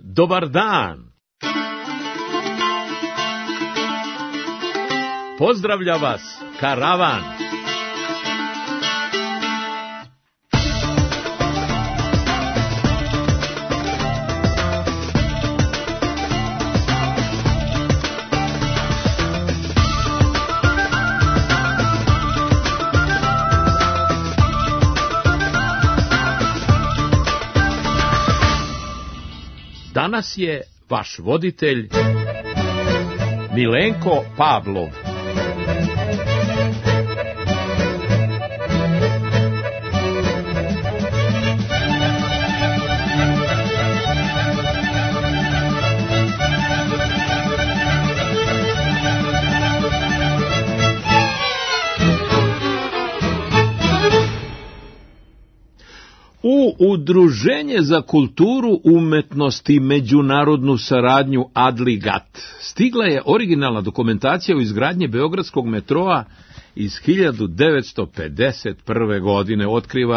Dobar dan! Pozdravlja vas karavan! Danas je vaš voditelj Milenko Pavlov. U Udruženje za kulturu, umetnost i međunarodnu saradnju Adligat stigla je originalna dokumentacija o izgradnji beogradskog metroa iz 1951. godine, otkriva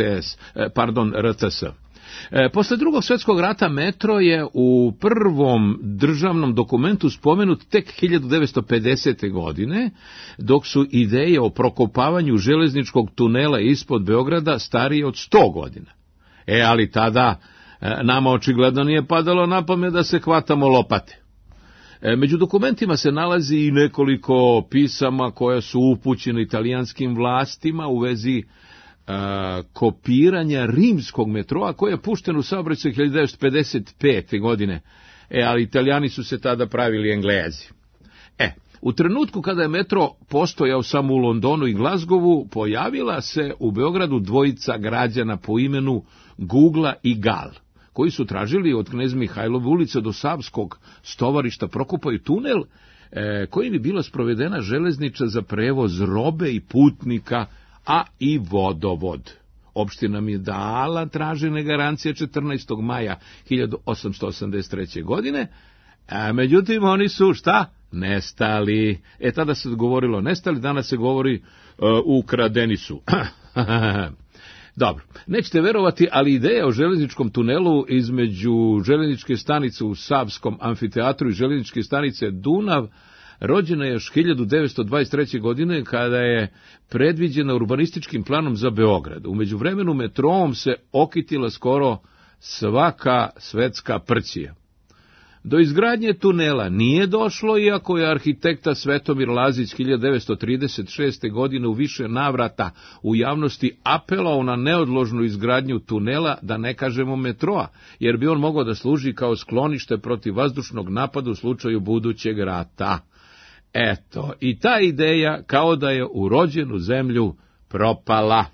RTS. Posle Drugog svjetskog rata metro je u prvom državnom dokumentu spomenut tek 1950. godine, dok su ideje o prokopavanju železničkog tunela ispod Beograda starije od 100 godina. Ali tada nama očigledno nije padalo na pamet da se hvatamo lopate. Među dokumentima se nalazi i nekoliko pisama koja su upućene italijanskim vlastima u vezi kopiranja rimskog metroa koji je pušten u saobraćaj 1955. godine, ali Italijani su se tada pravili Englezi. U trenutku kada je metro postojao samo u Londonu i Glazgovu, pojavila se u Beogradu dvojica građana po imenu Gugla i Gal, koji su tražili od Knez Mihajlove ulice do Savskog stovarišta prokopaju tunel kojim bi bila sprovedena železnica za prevoz robe i putnika, a i vodovod. Opština mi je dala tražene garancije 14. maja 1883. godine, međutim oni su šta? Nestali. Tada se govorilo nestali, danas se govori ukradeni su. Dobro, nećete verovati, ali ideja o železničkom tunelu između železničke stanice u Savskom amfiteatru i železničke stanice Dunav rođena je još 1923. godine kada je predviđena urbanističkim planom za Beograd. U međuvremenu metroom se okitila skoro svaka svetska prćija. Do izgradnje tunela nije došlo, iako je arhitekta Svetomir Lazić 1936. godine u više navrata u javnosti apelao na neodložnu izgradnju tunela, da ne kažemo metroa, jer bi on mogao da služi kao sklonište protiv vazdušnog napada u slučaju budućeg rata. I ta ideja kao da je u rođenu zemlju propala.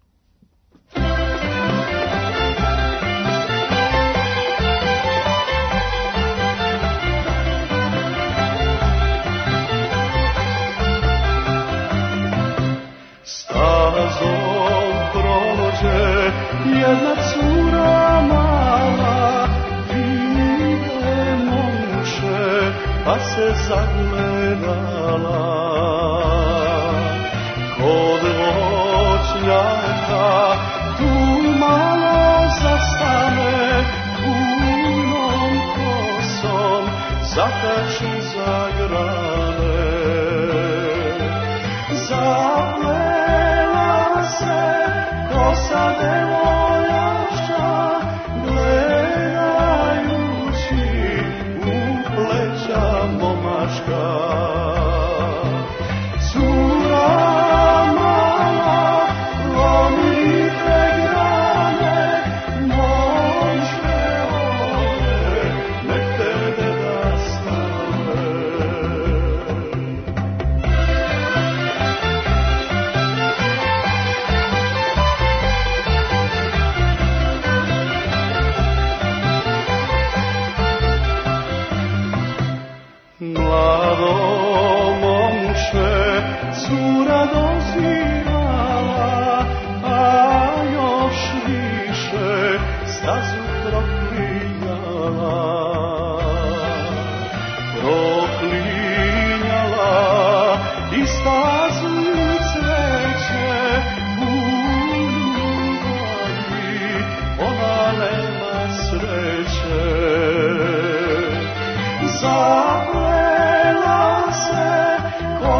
Stazom prođe jedna cura mala, vide momče, pa se zagledala. Kod voćnjaka tu malo zastane, punom kosom zakači za grane. Zaplela se kosa devojaka, gledajući u pleća momačka. Cura mala, lomite grane, momče ode, nek te deda stane.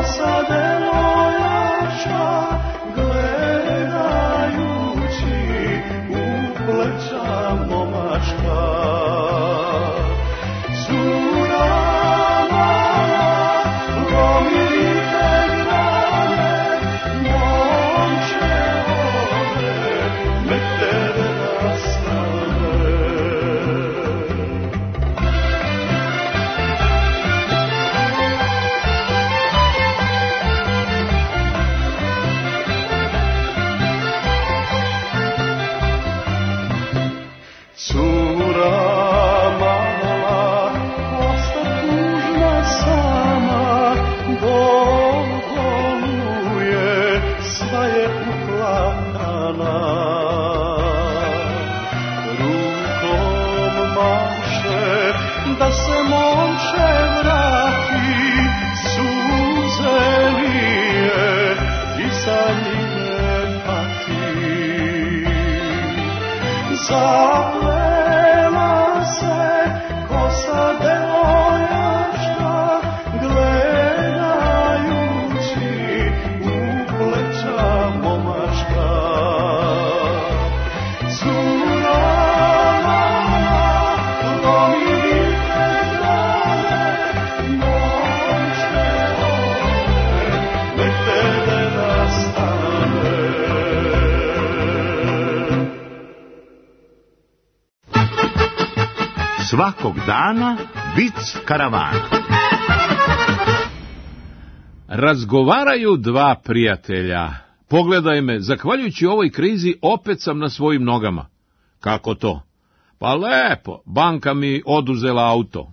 Svakog dana vic karavana. Razgovaraju dva prijatelja. Pogledaj me, zahvaljujući ovoj krizi opet sam na svojim nogama. Kako to? Pa lepo, banka mi oduzela auto.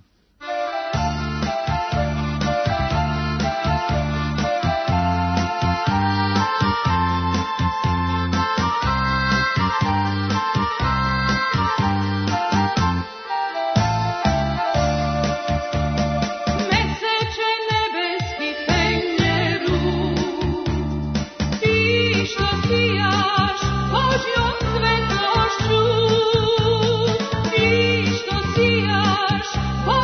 Božjom svetlošću, ti što sijaš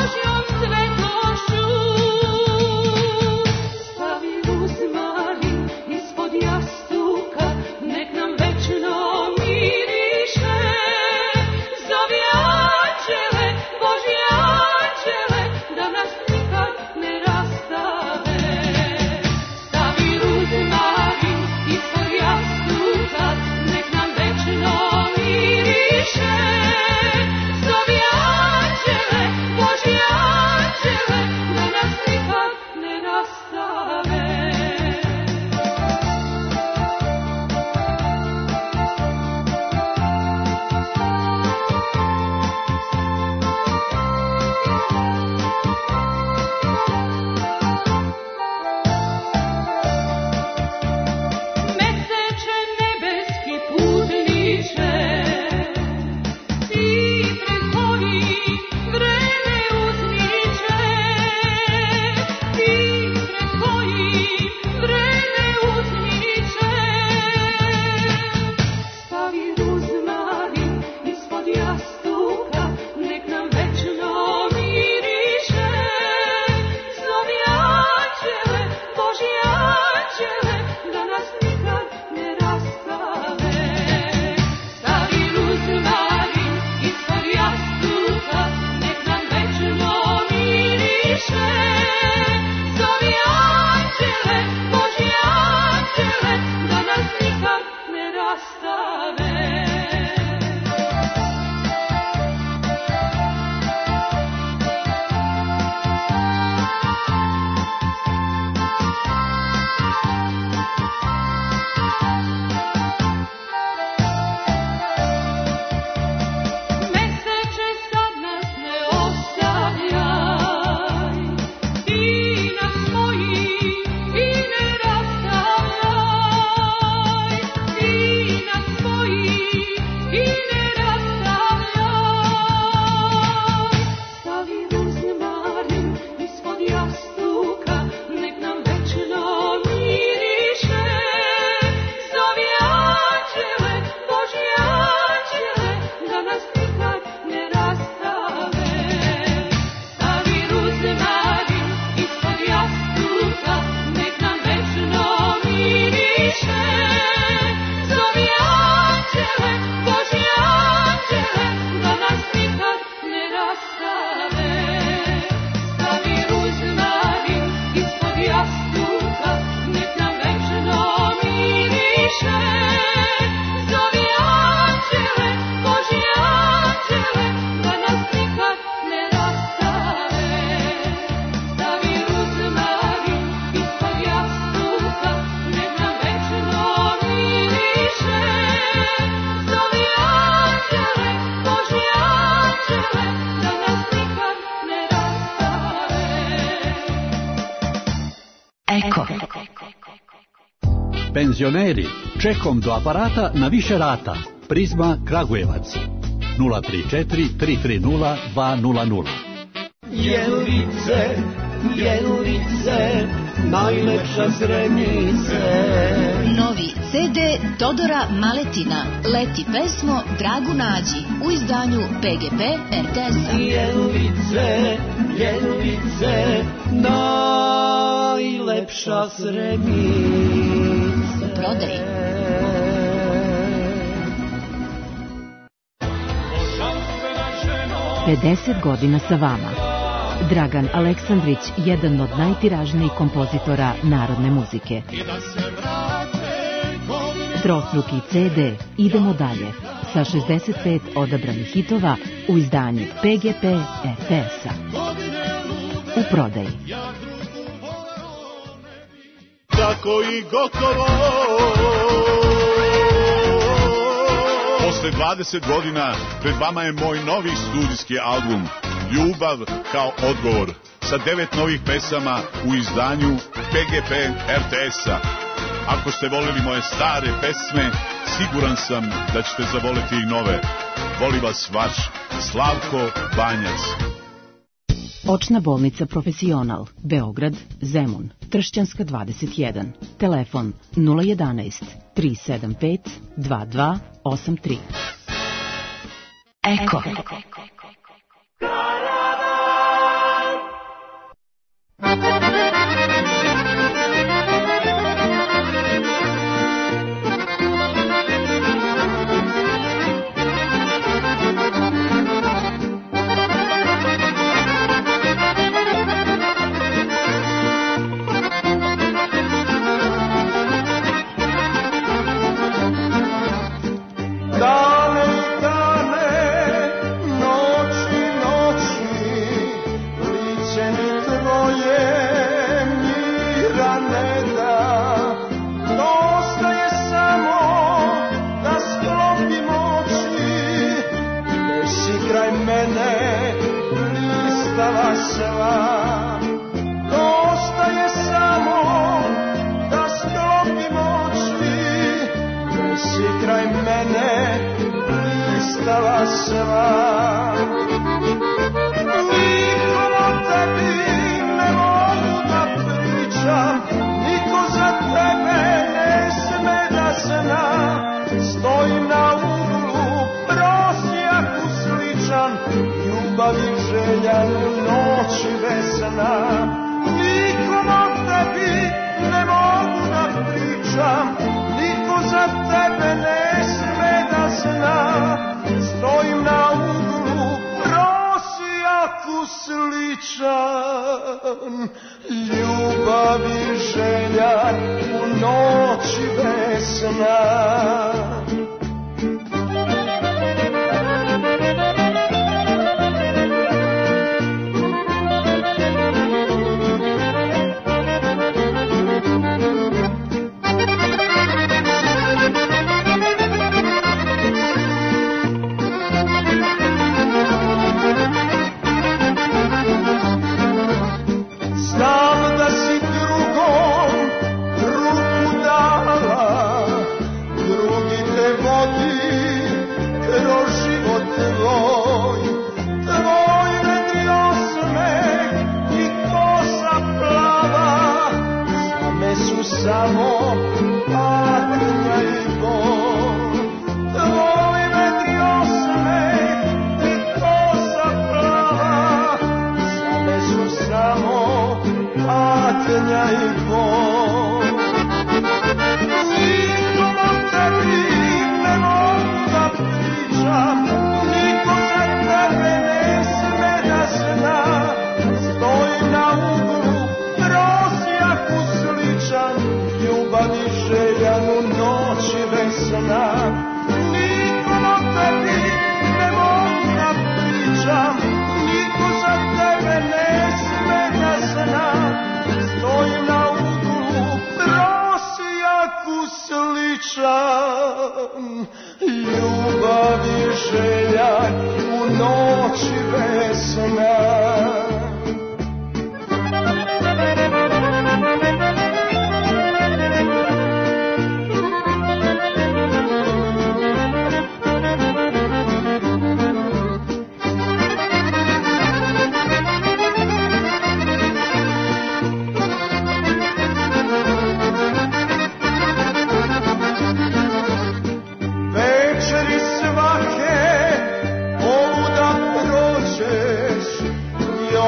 Eko. Penzioneri, čekom do aparata na više rata. Prizma Kragujevac 034 330 200. Jelice, Jelice, najlepša Zrenice. Novi CD Todora Maletina, Leti pesmo Dragu nađi, u izdanju PGP RTS-a. Jelice, Jelice, najlepša Zrenice. U prodaji. Pedeset godina sa vama. Dragan Aleksandrić, jedan od najtiražnijih kompozitora narodne muzike. Trostruki CD Idemo dalje sa 65 odabranih hitova u izdanju PGP RTS-a. U prodaji. Tako i gotovo. Posle 20 godina pred vama je moj novi studijski album Ljubav kao odgovor sa 9 novih pesama u izdanju PGP RTS-a. Ako ste volili moje stare pesme, siguran sam da ćete zavoliti i nove. Voli vas vaš Slavko Banjac. Očna bolnica Profesional, Beograd, Zemun, Tršćanska 21. Telefon 011 375 2283. Eko.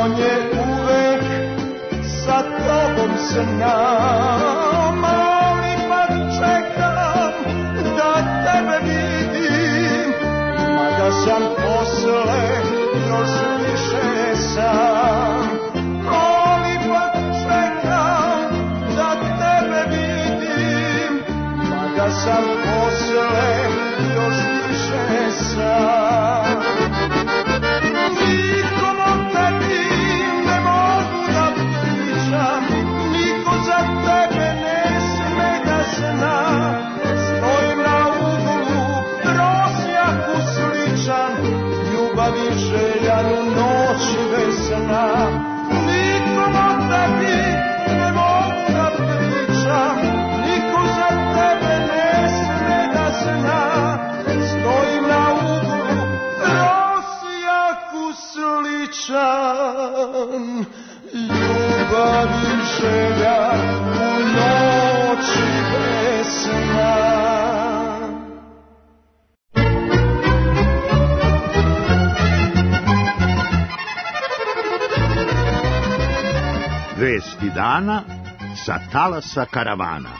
je uvek sa tobom znam, ali pa čekam da tebe vidim, mada sam posle još više sam. Ali pa čekam da tebe vidim, mada sam posle još više sam. Nikom o tebi ne mogu da pričam, niko za tebe ne sme da zna. Stojim na uglu, prosjaku sličan, ljubavi željan u noći bez sna. Nikom o tebi ne mogu da pričam, niko za tebe ne sme da zna. Stojim na uglu, prosjaku sličan, ljubavi željan u noći bez sna. Vesti dana sa talasa karavana.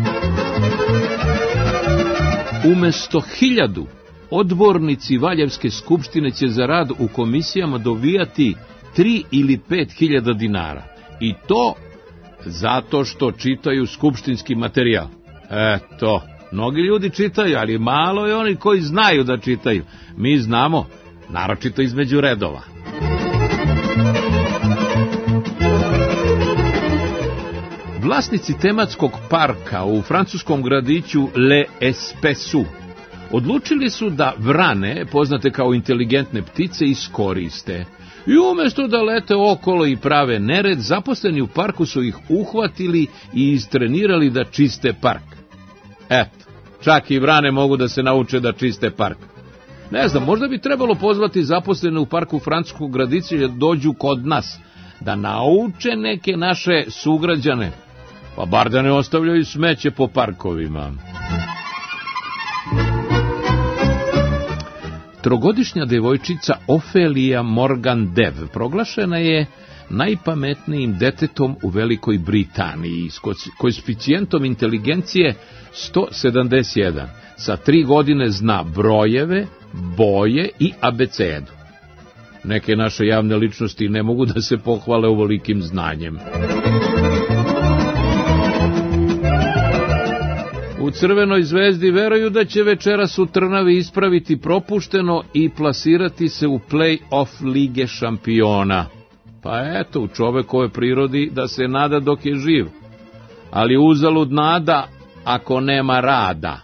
Umesto 1000 odbornici Valjevske skupštine će za rad u komisijama dobijati 3 ili 5.000 dinara. I to zato što čitaju skupštinski materijal. Eto, mnogi ljudi čitaju, ali malo je oni koji znaju da čitaju. Mi znamo, naročito između redova. Vlasnici tematskog parka u francuskom gradiću Le Espesu odlučili su da vrane, poznate kao inteligentne ptice, iskoriste. I umjesto da lete okolo i prave nered, zaposleni u parku su ih uhvatili i istrenirali da čiste park. Eto, čak i vrane mogu da se nauče da čiste park. Ne znam, možda bi trebalo pozvati zaposlene u parku francuskog gradića da dođu kod nas, da nauče neke naše sugrađane, pa bar da ne ostavljaju smeće po parkovima. Trogodišnja devojčica Ofelija Morgan Dev proglašena je najpametnijim detetom u Velikoj Britaniji s koeficijentom inteligencije 171. Sa 3 godine zna brojeve, boje i abecedu. Neke naše javne ličnosti ne mogu da se pohvale ovolikim znanjem. U Crvenoj zvezdi veruju da će večeras u Trnavi ispraviti propušteno i plasirati se u play-off Lige šampiona. Pa eto, u čovekove prirodi da se nada dok je živ, ali uzalud nada ako nema rada.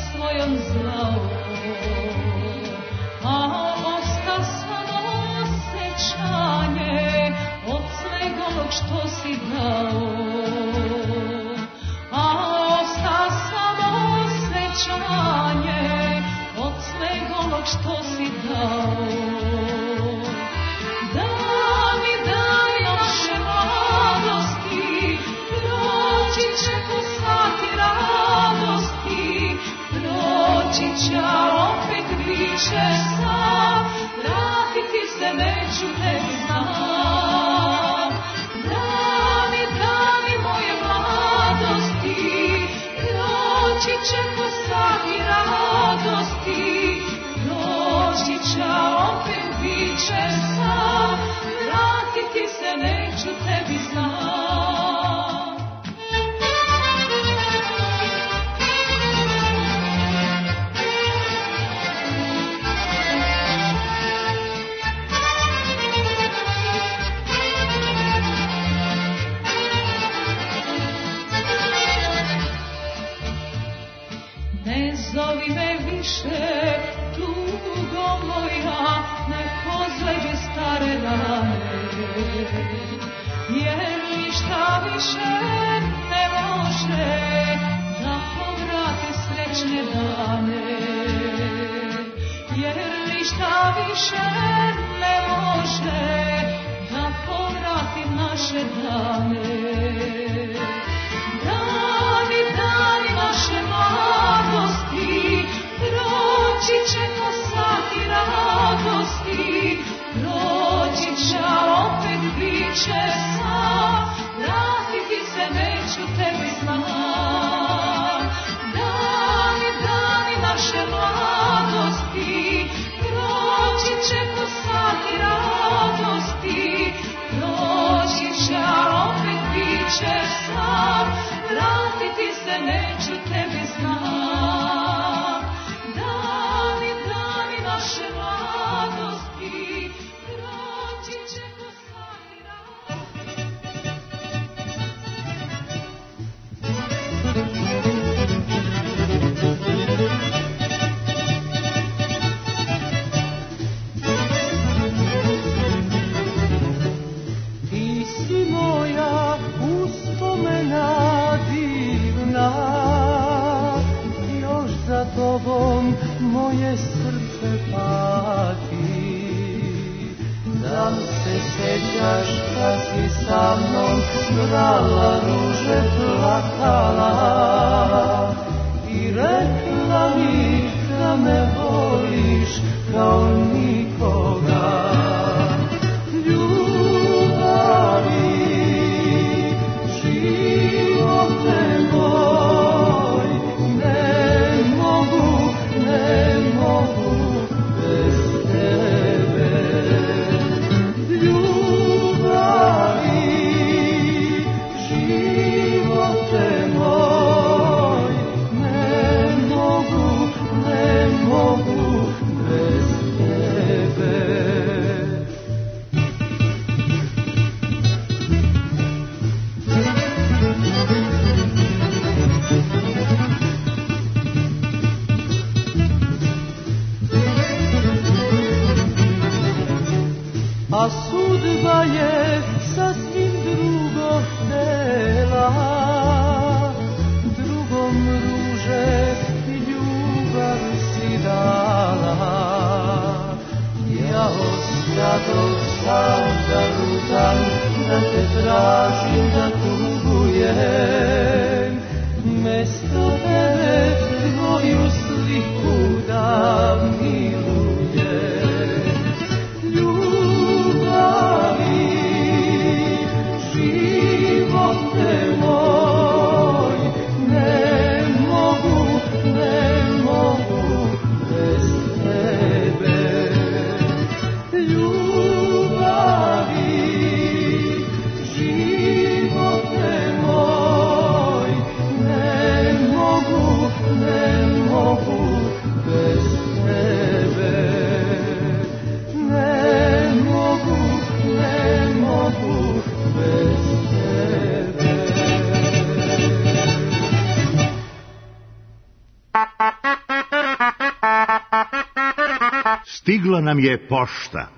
Svojom zvao, a osta samo biće sam, vratiti se neću, tebi znam. Ne zovi me više, tugo moja, ne pozveđi stare dane, jer ništa više ne može da povrati srećne dane, jer ništa više ne može da povrati naše dane. Dani, dani naše mladosti, proći će ko sati radosti, proći će, opet bit će sam, vratiti se neću, tebi znam. Dani, dani naše mladosti, proći će ko sati radosti, proći će, opet bit će sam, vratiti se neću, tebi znam. Dani, dani naše mladosti, proći će ko sati Ti si moja uspomena divna, još za tobom moje srce pati. Da se sjećaš kad si sa mnom brala ruže, plakala i rekla mi da me voliš kao nikoga. A sudba je sasvim drugo htela, drugom ruže i ljubav si dala. Ja ostadoh sam zalutan, da te tražim, da tugujem, mesto tebe tvoju sliku da milujem. Stigla nam je pošta.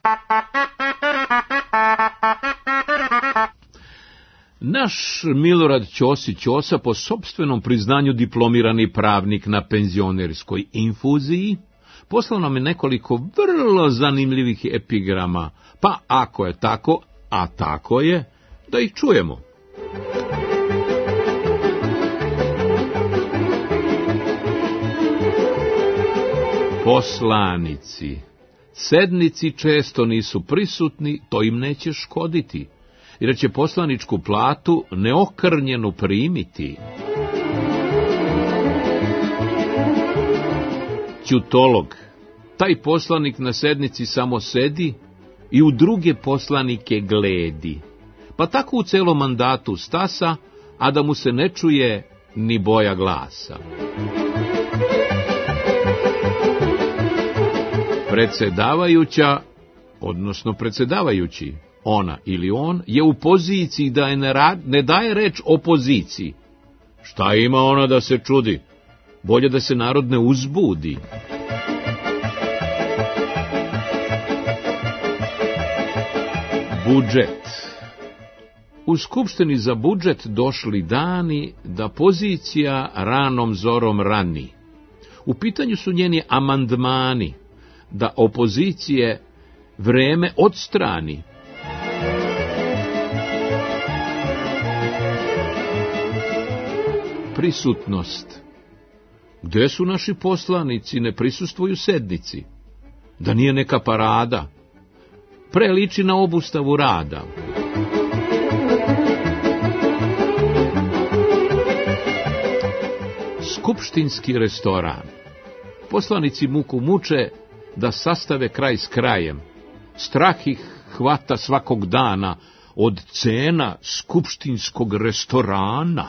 Naš Milorad Ćosić Ćosa, po sopstvenom priznanju diplomirani pravnik na penzionerskoj infuziji, poslao nam je nekoliko vrlo zanimljivih epigrama, pa ako je tako, a tako je, da ih čujemo. Poslanici, sednici često nisu prisutni, to im neće škoditi, jer će poslaničku platu neokrnjenu primiti. Ćutolog, taj poslanik na sednici samo sedi i u druge poslanike gledi. Pa tako u celom mandatu stasa, a da mu se ne čuje ni boja glasa. Predsjedavajuća, odnosno predsjedavajući, ona ili on, je u poziciji da ne daje reč opoziciji. Šta ima ona da se čudi? Bolje da se narod ne uzbudi. Budžet. U Skupštini za budžet došli dani da pozicija ranom zorom rani. U pitanju su njeni amandmani, da opozicije vreme odstrani. Prisutnost. Gde su naši poslanici, ne prisustvuju sednici? Da nije neka parada? Preliči na obustavu rada. Skupštinski restoran. Poslanici muku muče da sastave kraj s krajem. Strah ih hvata svakog dana od cena skupštinskog restorana.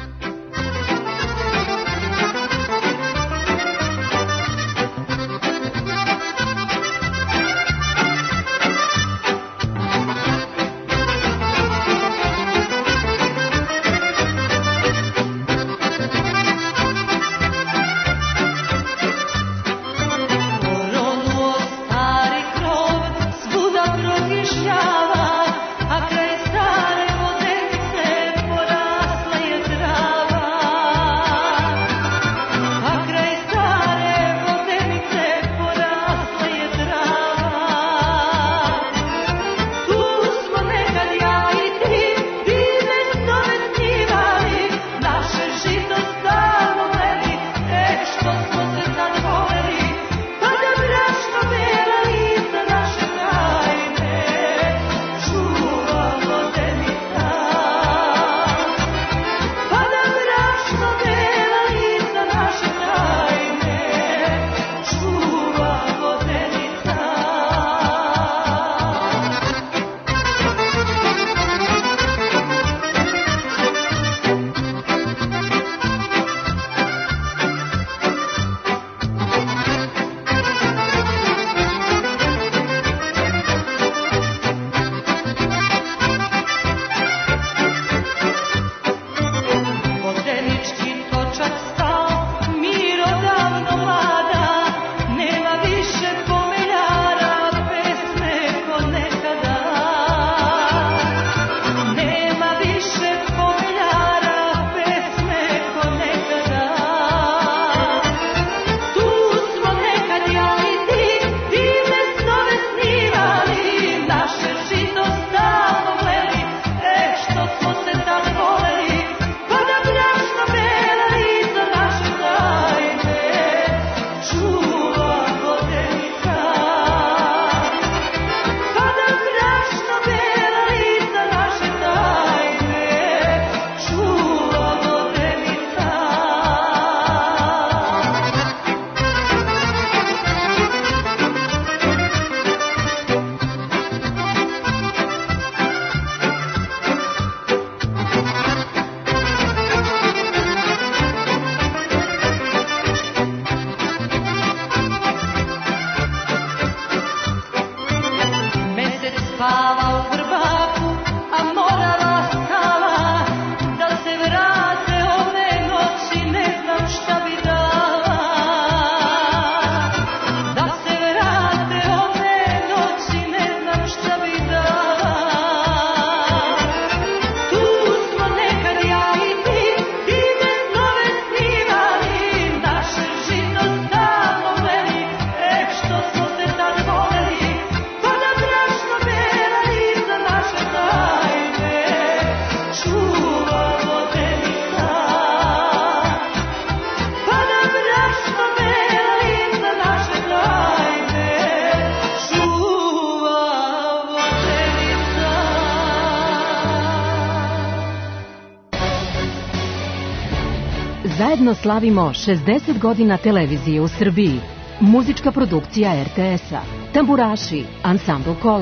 Zajedno slavimo 60 godina televizije u Srbiji. Muzička produkcija RTS-a, Tamburaši, Ansambl Kolo,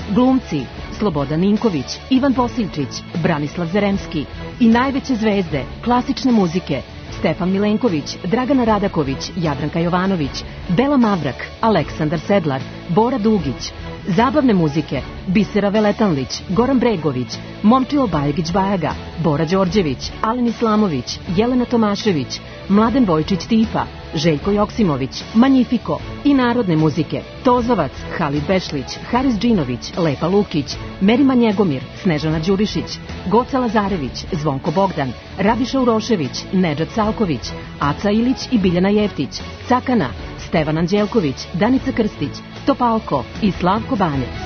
glumci Slobodan Ninković, Ivan Posilčić, Branislav Zaremski i najveće zvezde klasične muzike Stefan Milenković, Dragana Radaković, Jadranka Jovanović, Bela Mavrak, Aleksandar Sedlar, Bora Dugić, zabavne muzike Bisera Veletanlić, Goran Bregović, Momčilo Bajegić-Bajaga, Bora Đorđević, Alen Islamović, Jelena Tomašević, Mladen Vojčić Tifa, Željko Joksimović, Manjifiko i narodne muzike Tozovac, Halid Bešlić, Haris Džinović, Lepa Lukić, Merima Njegomir, Snežana Đurišić, Goca Lazarević, Zvonko Bogdan, Rabiša Urošević, Nedžad Salković, Aca Ilić i Biljana Jeftić, Cakana, Stevan Anđelković, Danica Krstić, Topalko i Slavko Banjac.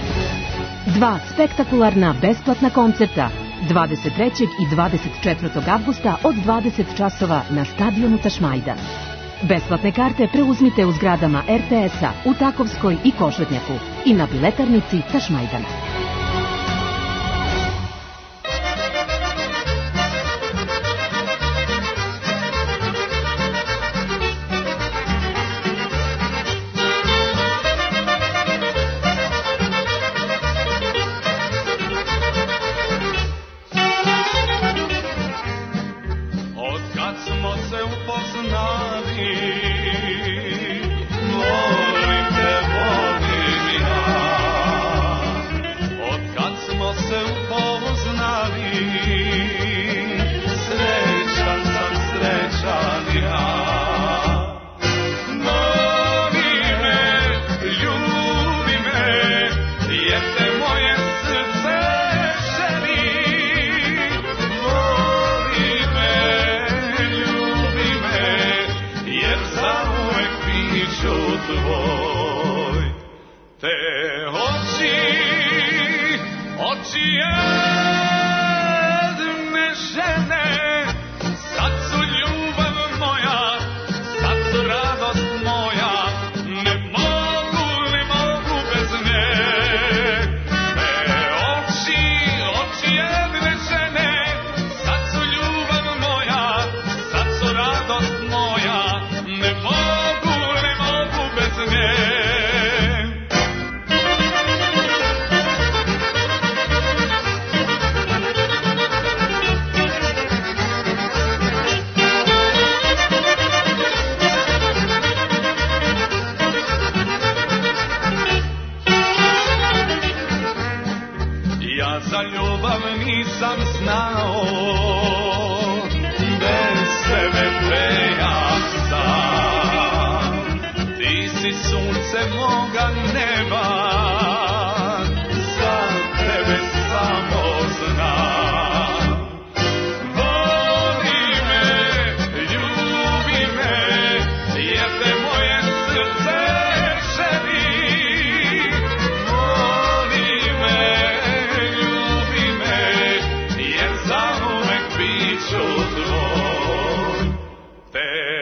2 spektakularna besplatna koncerta 23. i 24. avgusta od 20 časova na stadionu Tašmajdan. Besplatne karte preuzmite u zgradama RTS-a u Takovskoj i Košutnjaku i na biletarnici Tašmajdana.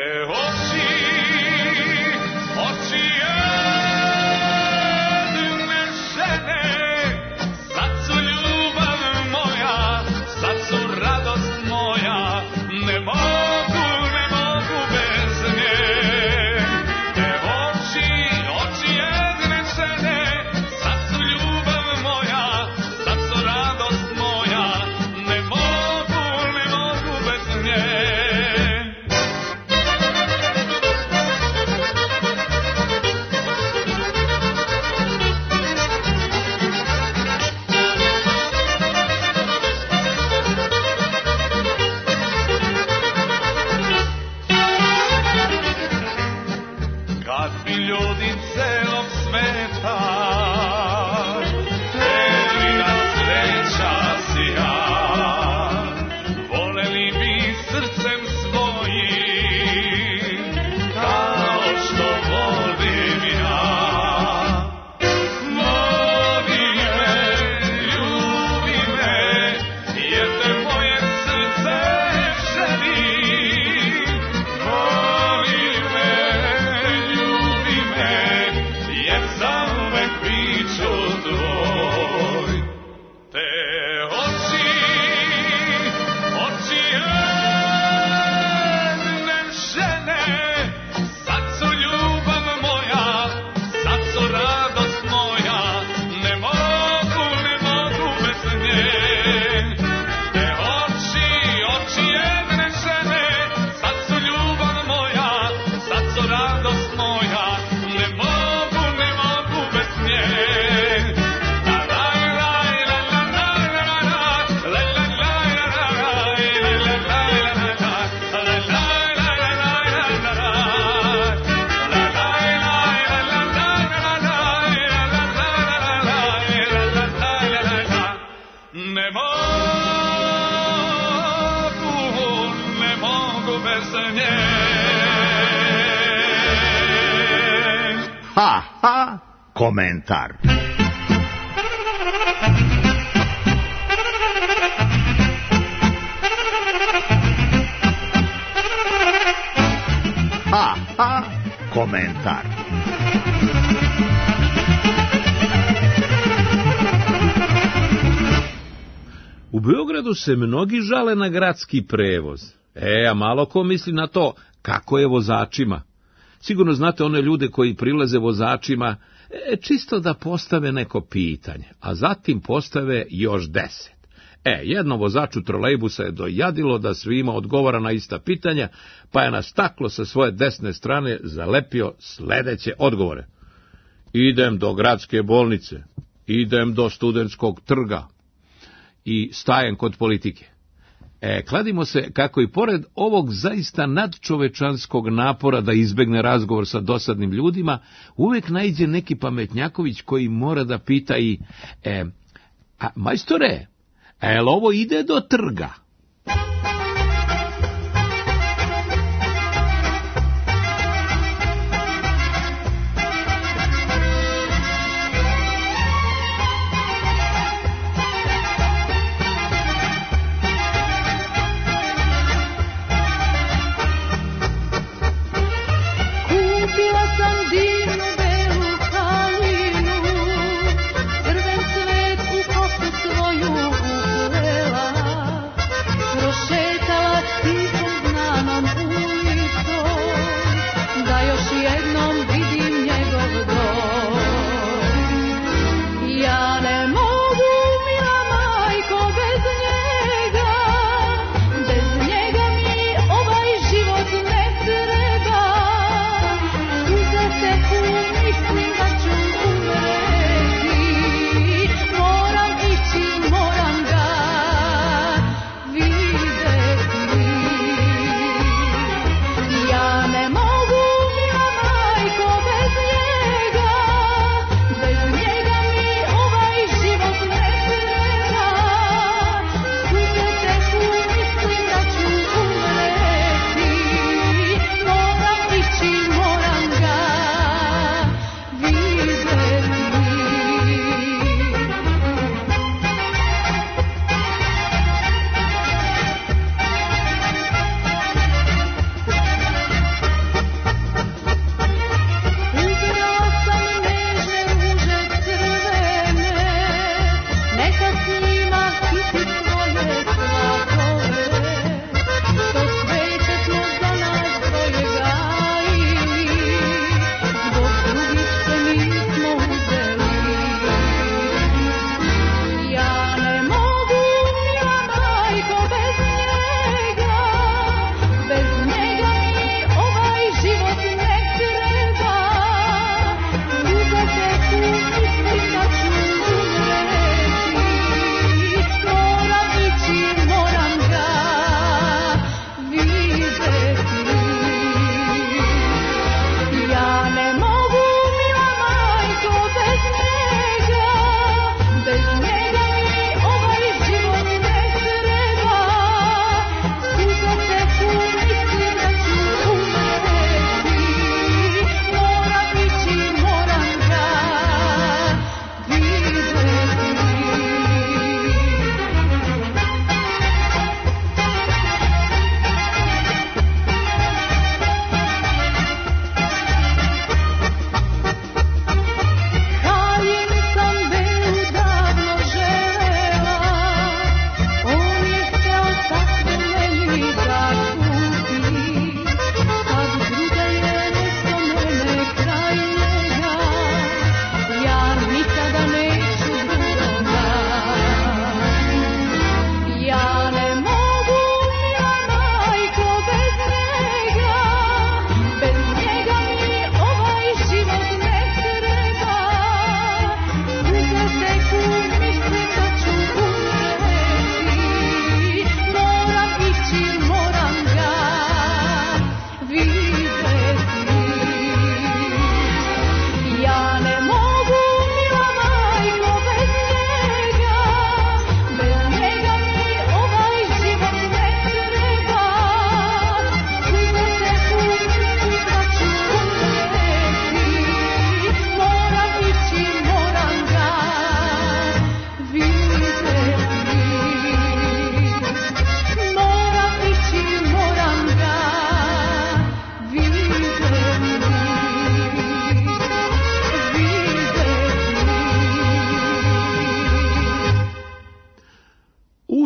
Oči jedne Ha, ha, komentar. Ha, ha, komentar. U Beogradu se mnogi žale na gradski prevoz. A malo ko misli na to kako je vozačima. Sigurno znate one ljude koji prilaze vozačima čisto da postave neko pitanje, a zatim postave još 10. Jednom vozaču trolejbusa je dojadilo da svima odgovara na ista pitanja, pa je na staklo sa svoje desne strane zalepio sledeće odgovore. Idem do gradske bolnice, idem do Studentskog trga i stajem kod politike. Kladimo se kako i pored ovog zaista nadčovečanskog napora da izbegne razgovor sa dosadnim ljudima, uvek naiđe neki pametnjaković koji mora da pita i majstore, jel ovo ide do trga?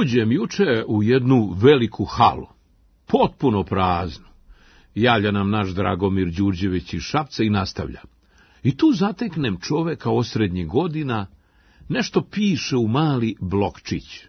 Uđem juče u jednu veliku halu, potpuno praznu. Javlja nam naš Dragomir Đurđević iz Šapca i nastavlja. I tu zateknem čoveka osrednjih godina, nešto piše u mali blokčić.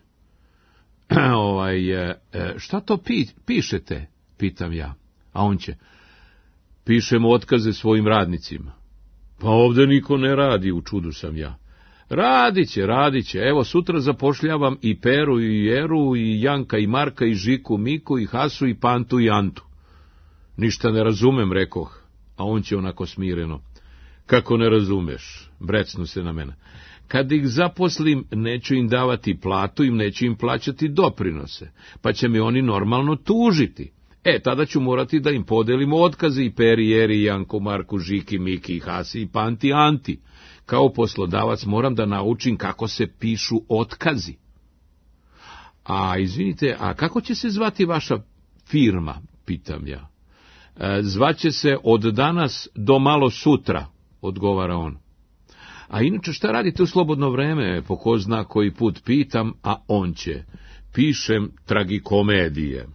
Šta to pišete, pitam ja. A on će, pišemo otkaze svojim radnicima. Pa ovde niko ne radi, u čudu sam ja. Radit će, evo sutra zapošljavam i Peru i Jeru i Janka i Marka i Žiku, Miku i Hasu i Pantu i Antu. Ništa ne razumem, rekoh, a on će onako smireno. Kako ne razumeš, brecnu se na mene. Kad ih zaposlim, neću im davati platu i neću im plaćati doprinose, pa će me oni normalno tužiti. Tada ću morati da im podelimo otkaze i Peri, Jeri, Janku, Marku, Žiki, Miki, Hasi i Panti, Anti. Kao poslodavac moram da naučim kako se pišu otkazi. A izvinite, a kako će se zvati vaša firma, pitam ja. Zvaće se od danas do malo sutra, odgovara on. A inače šta radite u slobodno vreme, po ko zna koji put pitam, a on će. Pišem tragikomedije.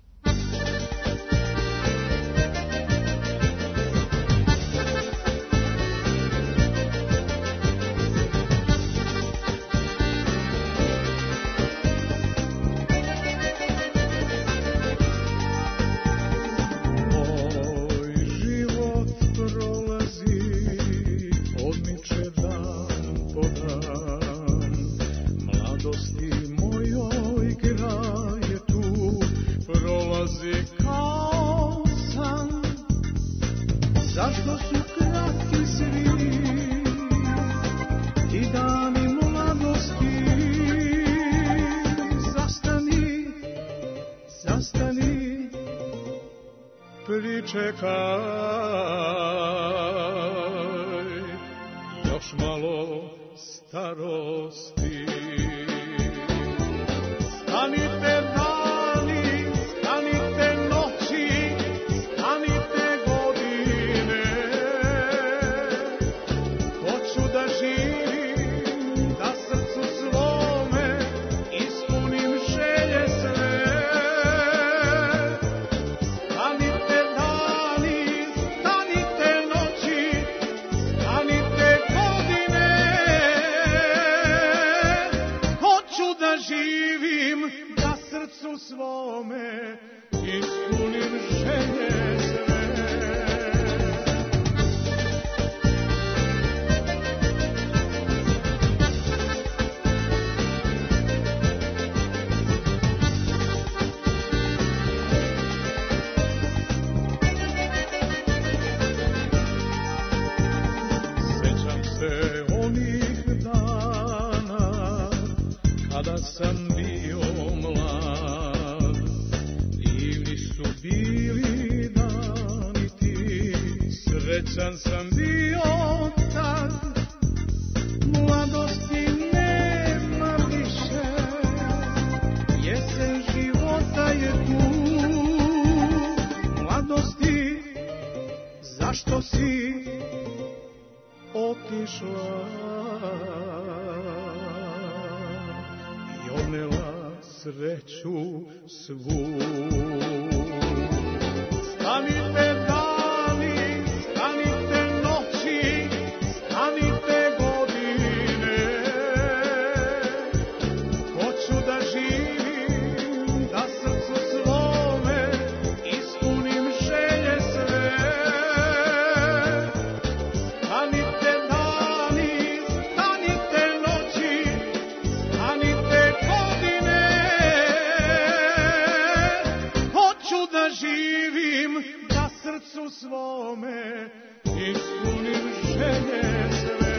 Pričekaj, još malo starosti. Stanite dani, stanite noći, stanite godine. Hoću da živim, da srcu svome ispunim želje sve. Svome ispunim želje sve. Sećam se onih dana kada sam bio mlad. Bili dani ti, srećan sam bio tad. Mladosti nema više, jesen života je tu. Mladosti, zašto si otišla i odnela sreću svu? Stanite dani, stanite noći, stanite godine. Hoću da živim, da srcu svome ispunim želje sve. Stanite dani, stanite noći, stanite godine. Hoću da živim, da srcu svome ispunim želje sve.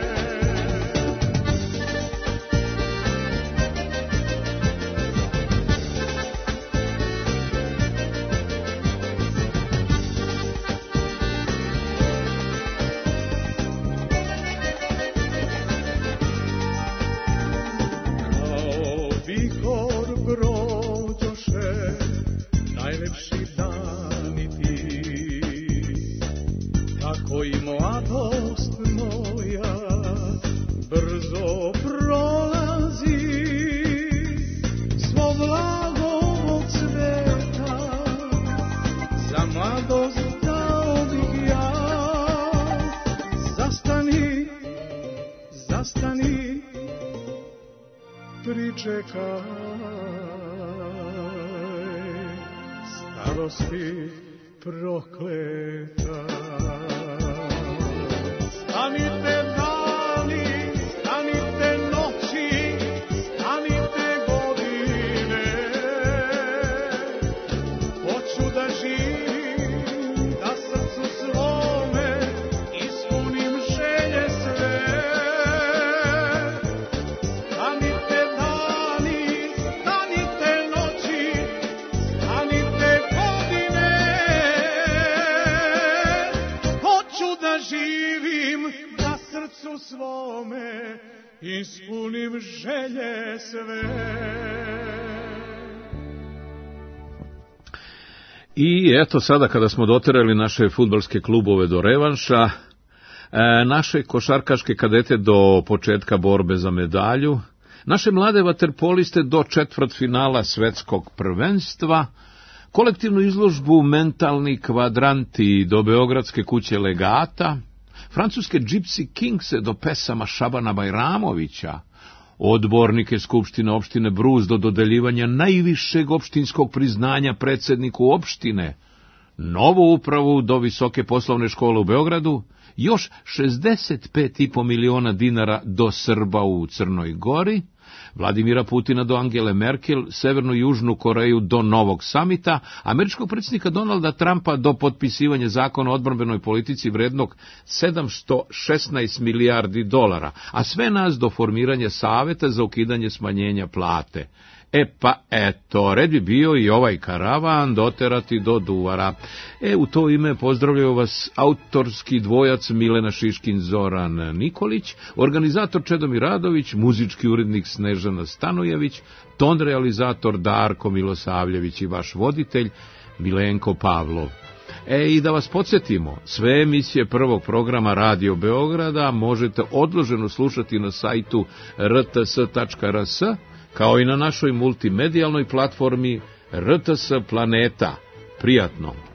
Kao vihor prođoše najlepši dani ti, tako i mladost moja brzo prolazi. zastani, pričekaj, starosti prokleta. Stanite dani, stanite noći, stanite godine, hoću da živim, da srcu svome ispunim želje sve. Stanite dani, stanite noći, stanite godine, hoću da živim, da srcu svome ispunim želje sve. I eto sada kada smo doterali naše fudbalske klubove do revanša, naše košarkaške kadete do početka borbe za medalju, naše mlade vaterpoliste do četvrtfinala svetskog prvenstva, kolektivnu izložbu Mentalni kvadranti do Beogradske kuće legata, francuske Gypsy Kingse do pesama Šabana Bajramovića, odbornike Skupštine opštine Brus do dodeljivanja najvišeg opštinskog priznanja predsjedniku opštine, novu upravu do Visoke poslovne škole u Beogradu, još 65,5 miliona dinara do Srba u Crnoj Gori, Vladimira Putina do Angele Merkel, Severnu i Južnu Koreju do novog samita, američkog predsjednika Donalda Trumpa do potpisivanja zakona o odbrambenoj politici vrednog 716 milijardi dolara, a sve nas do formiranja saveta za ukidanje smanjenja plate. Pa eto, red bi bio i ovaj karavan doterati do Duvara. U to ime pozdravljaju vas autorski dvojac Milena Šiškin, Zoran Nikolić, organizator Čedomir Radović, muzički urednik Snežana Stanojević, ton realizator Darko Milosavljević i vaš voditelj Milenko Pavlov. I da vas podsjetimo, sve emisije prvog programa Radio Beograda možete odloženo slušati na sajtu rts.rs, kao i na našoj multimedijalnoj platformi RTS Planeta. Prijatno!